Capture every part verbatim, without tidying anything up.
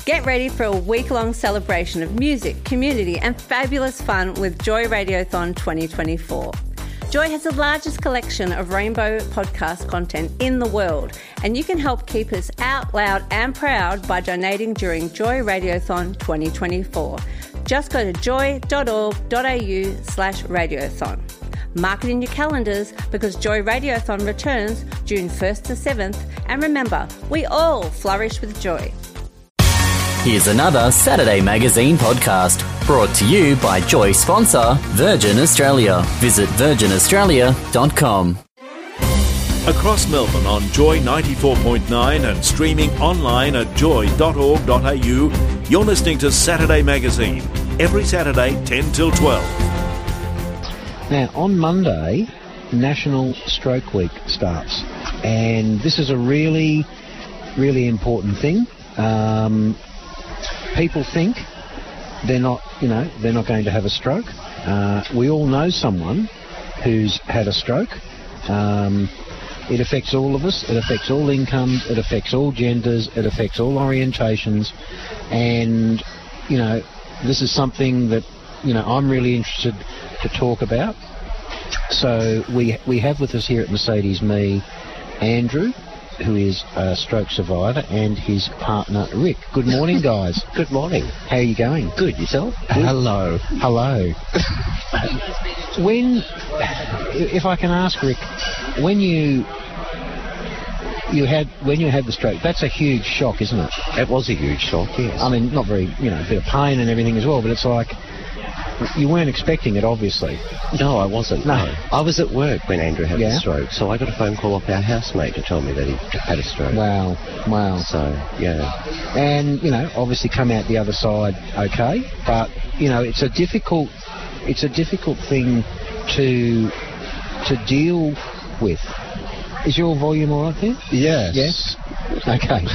Get ready for a week-long celebration of music, community and fabulous fun with Joy Radiothon twenty twenty-four. Joy has the largest collection of rainbow podcast content in the world, and you can help keep us out loud and proud by donating during Joy Radiothon twenty twenty-four. Just go to joy.org.au slash radiothon. Mark it in your calendars because Joy Radiothon returns June first to seventh, and remember, we all flourish with joy. Here's another Saturday Magazine podcast brought to you by Joy sponsor Virgin Australia. Visit virgin australia dot com. Across Melbourne on Joy ninety-four point nine and streaming online at joy dot org dot a u, you're listening to Saturday Magazine, every Saturday ten till twelve. Now, on Monday, National Stroke Week starts, and this is a really, really important thing. Um, people think they're not, you know, they're not going to have a stroke. Uh, we all know someone who's had a stroke. Um, it affects all of us. It affects all incomes. It affects all genders. It affects all orientations. And, you know, this is something that, you know, I'm really interested to talk about. So we we have with us here at Mercedes Me Andrew, who is a stroke survivor, and his partner Rick. Good morning, guys. Good morning. How are you going? Good. Yourself? Good. Hello. Hello. When, if I can ask Rick, when you you had when you had the stroke, that's a huge shock, isn't it? It was a huge shock. Yes. I mean, not very, you know, a bit of pain and everything as well, but it's like you weren't expecting it, obviously. No, I wasn't. No. no. I was at work when Andrew had Yeah. the stroke, so I got a phone call off our housemate to tell me that he had a stroke. Wow, wow. So, yeah. And, you know, obviously come out the other side okay, but, you know, it's a difficult, it's a difficult thing to, to deal with. Is your volume all right there? Yes. Yes? Okay.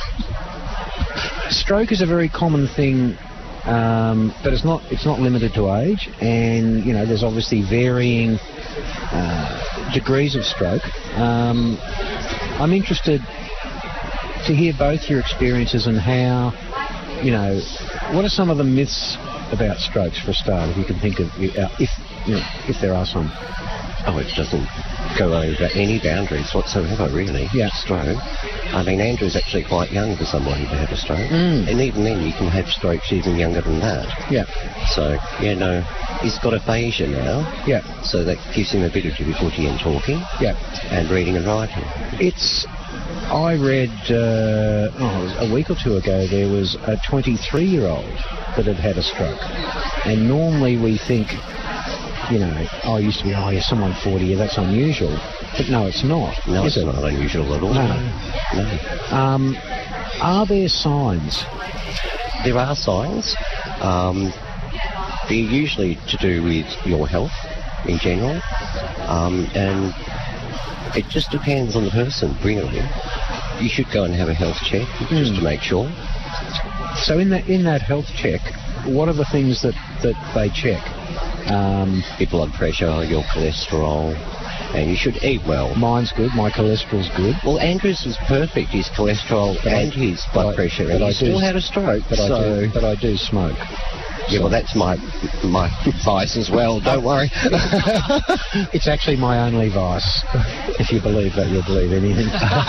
Stroke is a very common thing, um, but it's not it's not limited to age, and you know there's obviously varying uh, degrees of stroke. Um, I'm interested to hear both your experiences and how, you know, what are some of the myths about strokes for a start, if you can think of, uh, if you know, if there are some. Oh, it doesn't go over any boundaries whatsoever, really. Yeah. Stroke. I mean, Andrew's actually quite young for somebody to have a stroke. Mm. And even then, you can have strokes even younger than that. Yeah. So, yeah, no, he's got aphasia now. Yeah. So that gives him ability to be footy and talking. Yeah. And reading and writing. It's, I read, uh, oh, a week or two ago, there was a twenty-three-year-old that had had a stroke. And normally we think, you know, oh, it used to be, oh, yeah, someone forty, yeah, that's unusual. But no, it's not. No, is it's it? not unusual at all. No. No. Um, are there signs? There are signs. Um, they're usually to do with your health in general. Um, and it just depends on the person, really. You should go and have a health check just Mm. to make sure. So in that in that health check, what are the things that, that they check? Um, Your blood pressure, your cholesterol, and you should eat well. mine's good. My cholesterol's good. Well, Andrew's was perfect, his cholesterol But I- and his but blood I- pressure, but and I he do- still had a stroke. But so, I do. But I do smoke. yeah, well, that's my my vice as well. Don't worry. It's actually my only vice. If you believe that, you'll believe anything.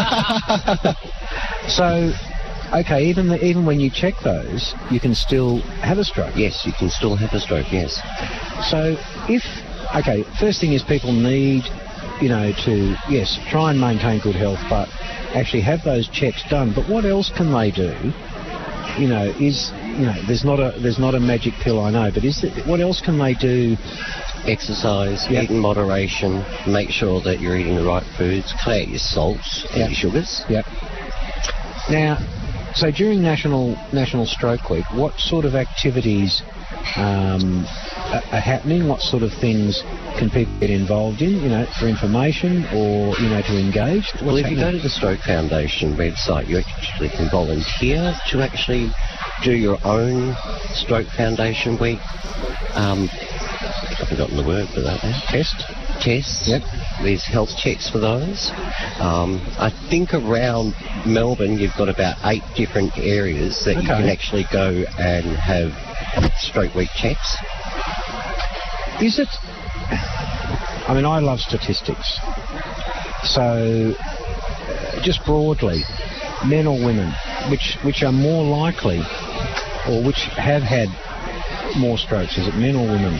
So, okay, even the, even when you check those, you can still have a stroke. Yes, you can still have a stroke. Yes. So, if okay, first thing is people need, you know, to yes try and maintain good health, but actually have those checks done. But what else can they do? You know, is you know, there's not a there's not a magic pill, I know, but is there, what else can they do? Exercise, Yep. eat in moderation, make sure that you're eating the right foods, clear out your salts and Yep. your sugars. Yep. Now, so during National National Stroke Week, what sort of activities um, are, are happening? What sort of things can people get involved in? You know, for information or you know to engage. What's Well, if you happening? go to the Stroke Foundation website, you actually can volunteer to actually do your own Stroke Foundation Week. Um, I've forgotten the word for that now. Test. tests. Yep. There's health checks for those. Um, I think around Melbourne you've got about eight different areas that you Okay. can actually go and have stroke week checks. Is it... I mean, I love statistics. So, uh, just broadly, men or women, which which are more likely, or which have had more strokes? Is it men or women?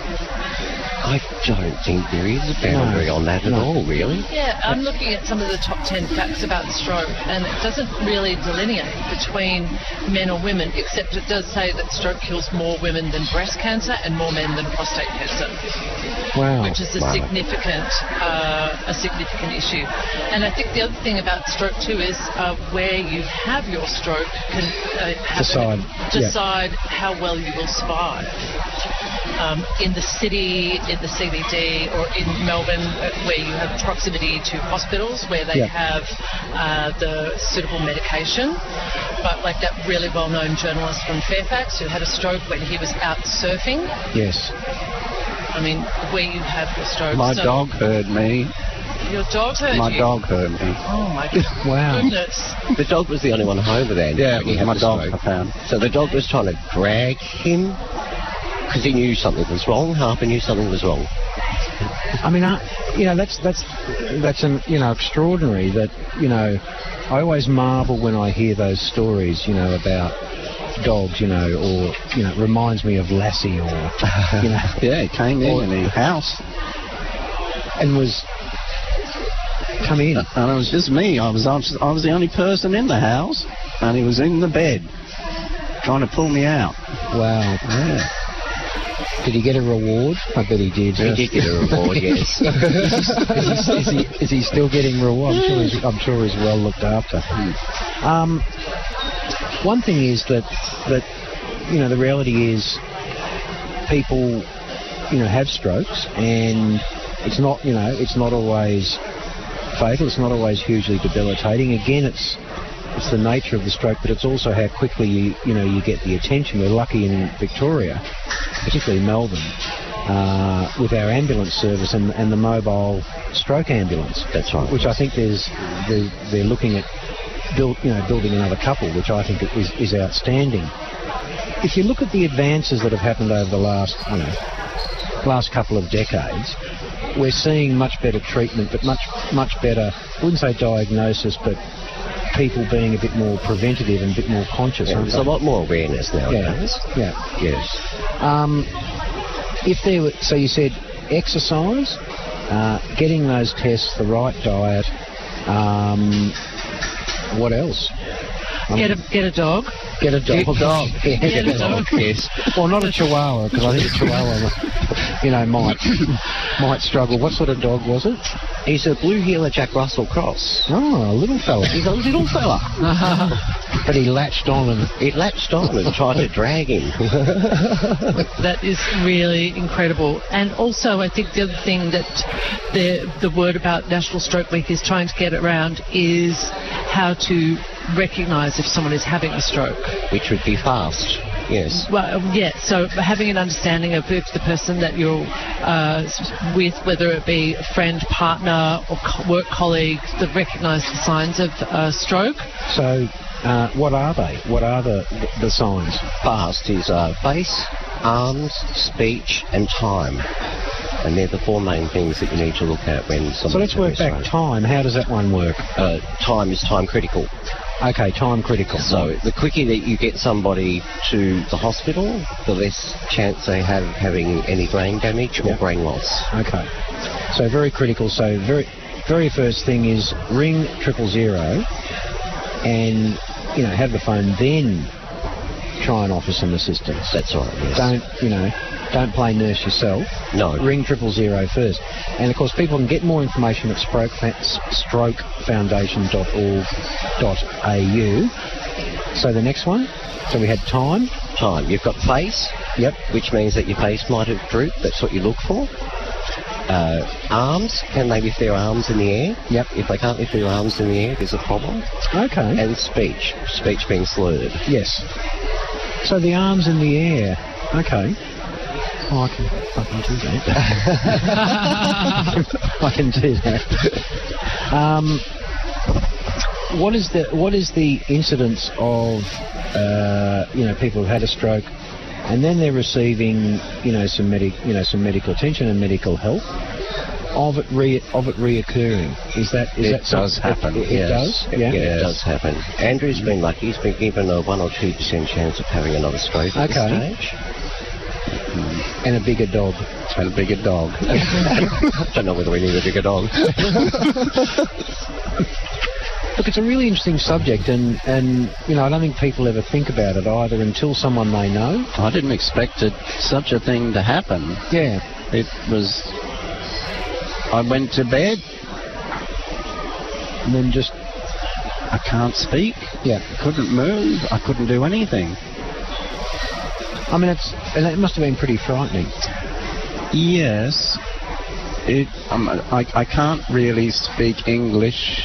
I don't think there is a boundary No. on that at No. all, really. Yeah, I'm looking at some of the top ten facts about stroke, and it doesn't really delineate between men or women, except it does say that stroke kills more women than breast cancer and more men than prostate cancer, Wow. which is a Wow. significant uh, a significant issue. And I think the other thing about stroke too is uh, where you have your stroke can uh, have Decide, yeah. decide how well you will survive. Um, in the city, in the C B D, or in Melbourne, uh, where you have proximity to hospitals, where they Yeah. have uh, the suitable medication. But like that really well-known journalist from Fairfax who had a stroke when he was out surfing. Yes. I mean, where you have your stroke. My So dog heard me. Your dog hurt My you. dog heard me. Oh my Wow. goodness. The dog was the only one home with Andy. Yeah, when it he was had my the dog, stroke. I found. So the dog was trying to drag him because he knew something was wrong. Harper knew something was wrong. I mean, I, you know, that's that's that's an, you know, extraordinary. That, you know, I always marvel when I hear those stories, you know, about dogs, you know, or, you know, it reminds me of Lassie, or, you know, Yeah, he came in Or- in the house, and was come in. and it was just me. I was, I was I was the only person in the house, and he was in the bed trying to pull me out. Wow. Yeah. Did he get a reward? I bet he did. He did get a reward, yes. is, he, is, he, is he still getting reward? I'm sure he's, I'm sure he's well looked after. Um, one thing is that that you know the reality is people you know have strokes, and it's not you know it's not always fatal. It's not always hugely debilitating. Again, it's it's the nature of the stroke, but it's also how quickly you you know you get the attention. We're lucky in Victoria, particularly Melbourne, uh, with our ambulance service and, and the mobile stroke ambulance. That's right. Which I think there's they're, they're looking at build, you know building another couple, which I think is is outstanding. If you look at the advances that have happened over the last you know last couple of decades, we're seeing much better treatment, but much much better. I wouldn't say diagnosis, but people being a bit more preventative and a bit more conscious. Yeah, aren't there's a they? lot more awareness nowadays. Yeah, yeah. Yes. Um, if there were, so you said exercise, uh, getting those tests, the right diet. Um, what else? Um, Get a get a dog. get a dog. dog. Yeah, Get a dog. Yes. Well, not a Chihuahua, because I think a Chihuahua, you know, might might struggle. What sort of dog was it? He's a blue heeler Jack Russell cross. Oh, a little fella. He's a little fella. But he latched on and He latched on and tried to drag him. That is really incredible. And also, I think the other thing that the the word about National Stroke Week is trying to get around is how to recognise if someone is having a stroke. Which would be fast. Yes. Well, yeah, so having an understanding of if the person that you're uh, s- with, whether it be a friend, partner, or co- work colleague, that recognise the signs of uh, stroke. so. Uh, what are they? What are the the signs? Fast is uh, face, arms, speech, and time. And they're the four main things that you need to look at when someone's So let's work having a back stroke. time. How does that one work? Uh, time is time critical. Okay, time critical. So the quicker that you get somebody to the hospital, the less chance they have of having any brain damage or Yep. brain loss. Okay. So very critical. So very, very first thing is ring triple zero, and you know have the phone. Then try and offer some assistance. That's right, yes. Don't you know? Don't play nurse yourself. No. Ring triple zero first. And of course, people can get more information at stroke stroke foundation dot org dot a u. So the next one. So we had time. Time. You've got face, Yep. which means that your face might have drooped. That's what you look for. Uh, arms. Can they lift their arms in the air? Yep. If they can't lift their arms in the air, there's a problem. Okay. And speech. Speech being slurred. Yes. So the arms in the air. Okay. Oh, I can, I can do that. I can do that. Um, what is the what is the incidence of uh, you know people who've had a stroke, and then they're receiving you know some medic you know some medical attention and medical help of it re of it reoccurring? Is that is it that does something- happen? It, it yes. does. Yeah. Yeah, it does happen. Andrew's been lucky. He's been given a one or two percent chance of having another stroke at Okay. this stage. And a bigger dog. And a bigger dog. Don't know whether we need a bigger dog. Look, it's a really interesting subject, and, and you know, I don't think people ever think about it either until someone they know. I didn't expect it, such a thing to happen. Yeah. It was... I went to bed, And then just, I can't speak, yeah. couldn't move, I couldn't do anything. I mean, it's, and it must have been pretty frightening. Yes, it. Um, I, I can't really speak English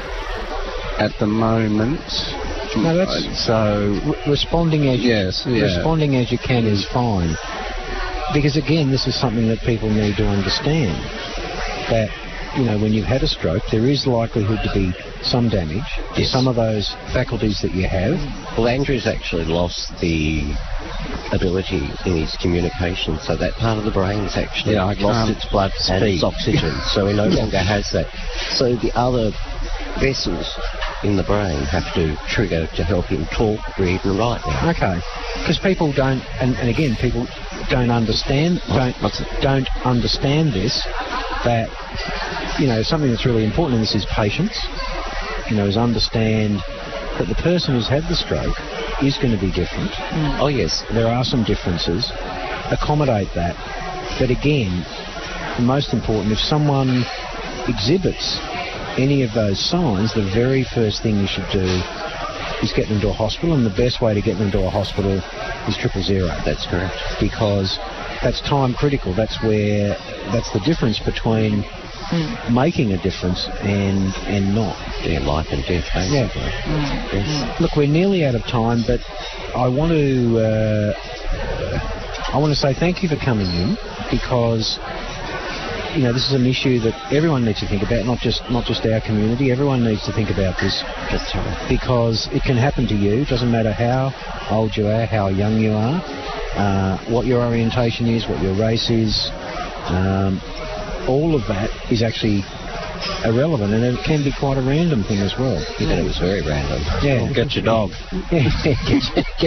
at the moment. No, that's- so. R- responding as you, Yes, yeah. responding as you can is fine. Because again, this is something that people need to understand. That, you know, when you've had a stroke, there is likelihood to be some damage to Yes. some of those faculties that you have. Well, Andrew's actually lost the ability in his communication, so that part of the brain's actually Yeah, I lost can't its blood and speak. its oxygen, so he no longer has that. So the other vessels in the brain have to trigger to help him talk, read and write now. Okay. Because people don't, and, and again, people don't understand, don't, What's it? don't understand this, that, you know, something that's really important in this is patience, you know, is understand that the person who's had the stroke is going to be different. Oh yes, There are some differences. Accommodate that. But again, most important, if someone exhibits any of those signs, the very first thing you should do is get them to a hospital, and the best way to get them to a hospital is triple zero. that's correct. Because that's time critical. That's where, that's the difference between making a difference and and not. Yeah, life and death, Yeah. basically. Yes. Look, we're nearly out of time, but I want to uh, I want to say thank you for coming in, because you know this is an issue that everyone needs to think about, not just not just our community. Everyone needs to think about this, That's right. because it can happen to you. It doesn't matter how old you are, how young you are, uh, what your orientation is, what your race is. Um, all of that is actually irrelevant, and it can be quite a random thing as well. And it was very random. Yeah. Get your dog. Yeah, get, get.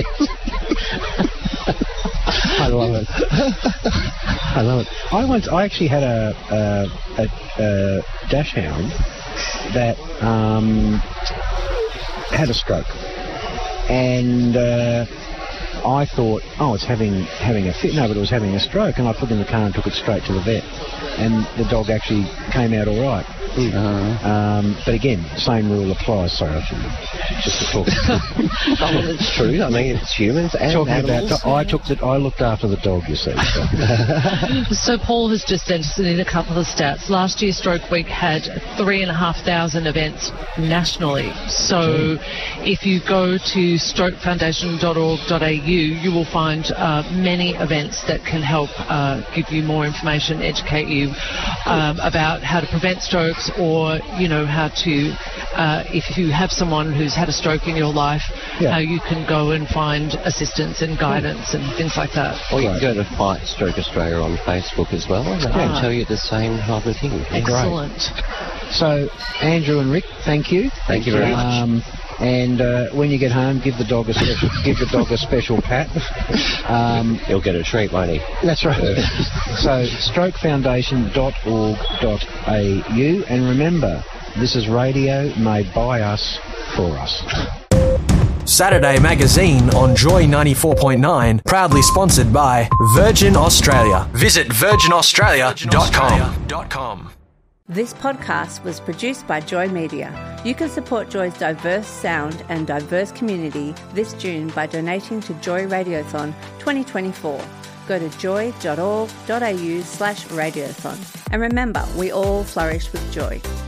I love it. I love it. I once, I actually had a a, a, a dash hound that um, had a stroke, and uh, I thought, oh, it's having having a fit. No, but it was having a stroke, and I put it in the car and took it straight to the vet, and the dog actually came out all right. Uh, Um, but again, same rule applies. Sorry, I shouldn't just to talk. Oh, well, it's true. I mean, it's humans and Talking animals. about, I took the, I looked after the dog, you see. So. So Paul has just sent us in a couple of stats. Last year, Stroke Week had three and a half thousand events nationally. So if you go to stroke foundation dot org dot a u, you will find uh, many events that can help uh, give you more information, educate you um, about how to prevent strokes, or you know how to, uh, if you have someone who's had a stroke in your life, Yeah. how you can go and find assistance and guidance and things like that. Or you Right. can go to Fight Stroke Australia on Facebook as well, and they can Ah. tell you the same type of thing. Excellent. So, Andrew and Rick, thank you. Thank you very much. Um, and uh, when you get home, give the dog a special, give the dog a special pat. Um, He'll get a treat, won't he? that's right. So, stroke foundation dot org dot a u, and remember, this is radio made by us for us. Saturday Magazine on Joy ninety-four point nine, proudly sponsored by Virgin Australia. Visit virgin australia dot com. This podcast was produced by Joy Media. You can support Joy's diverse sound and diverse community this June by donating to Joy Radiothon twenty twenty-four. Go to joy dot org dot a u slash radiothon. And remember, we all flourish with joy.